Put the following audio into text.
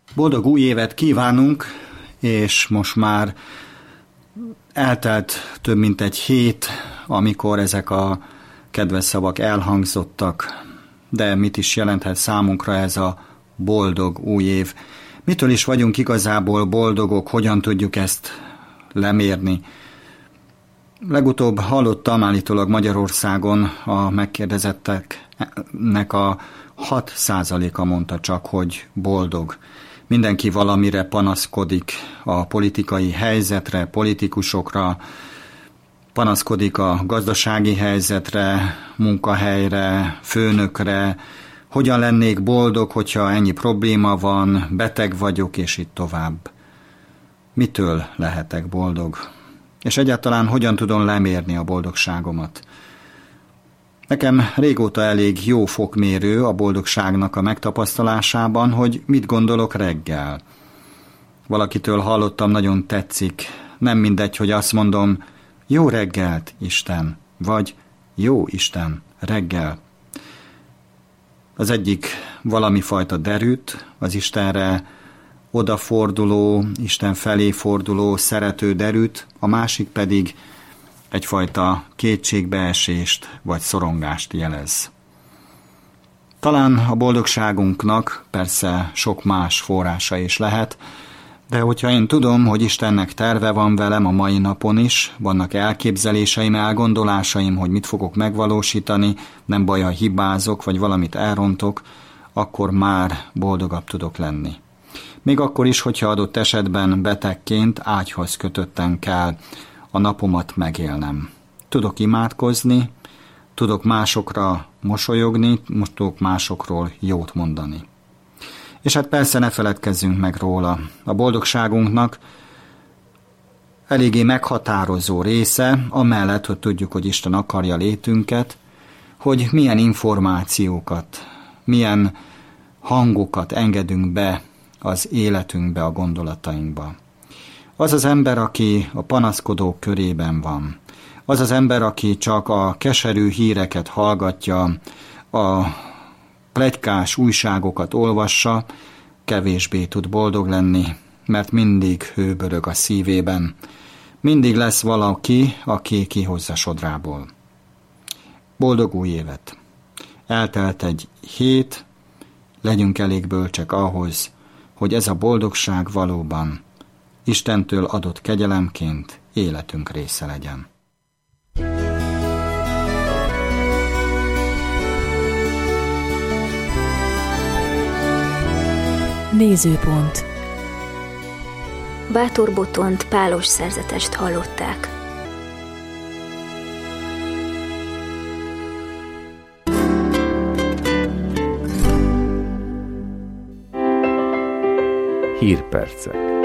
Boldog új évet kívánunk, és most már eltelt több mint egy hét, amikor ezek a kedves szavak elhangzottak. De mit is jelenthet számunkra ez a boldog új év? Mitől is vagyunk igazából boldogok, hogyan tudjuk ezt lemérni? Legutóbb hallottam, állítólag Magyarországon a megkérdezetteknek a 6%-a mondta csak, hogy boldog. Mindenki valamire panaszkodik, a politikai helyzetre, politikusokra, panaszkodik a gazdasági helyzetre, munkahelyre, főnökre, hogyan lennék boldog, hogyha ennyi probléma van, beteg vagyok, és így tovább. Mitől lehetek boldog? És egyáltalán hogyan tudom lemérni a boldogságomat? Nekem régóta elég jó fokmérő a boldogságnak a megtapasztalásában, hogy mit gondolok reggel. Valakitől hallottam, nagyon tetszik. Nem mindegy, hogy azt mondom, jó reggelt, Isten, vagy jó Isten, reggel. Az egyik valami fajta derűt, az Istenre odaforduló, Isten felé forduló, szerető derűt, a másik pedig egyfajta kétségbeesést vagy szorongást jelez. Talán a boldogságunknak persze sok más forrása is lehet, de hogyha én tudom, hogy Istennek terve van velem a mai napon is, vannak elképzeléseim, elgondolásaim, hogy mit fogok megvalósítani, nem baj, ha hibázok, vagy valamit elrontok, akkor már boldogabb tudok lenni. Még akkor is, hogyha adott esetben betegként ágyhoz kötötten kell a napomat megélnem. Tudok imádkozni, tudok másokra mosolyogni, most tudok másokról jót mondani. És hát persze ne feledkezzünk meg róla. A boldogságunknak eléggé meghatározó része, amellett, hogy tudjuk, hogy Isten akarja létünket, hogy milyen információkat, milyen hangokat engedünk be az életünkbe, a gondolatainkba. Az az ember, aki a panaszkodók körében van. Az az ember, aki csak a keserű híreket hallgatja, a pletykás újságokat olvassa, kevésbé tud boldog lenni, mert mindig hőbörög a szívében. Mindig lesz valaki, aki kihozza sodrából. Boldog új évet! Eltelt egy hét, legyünk elég bölcsek ahhoz, hogy ez a boldogság valóban Istentől adott kegyelemként életünk része legyen. Nézőpont. Bátor Botont pálos szerzetest hallották. Hírpercek.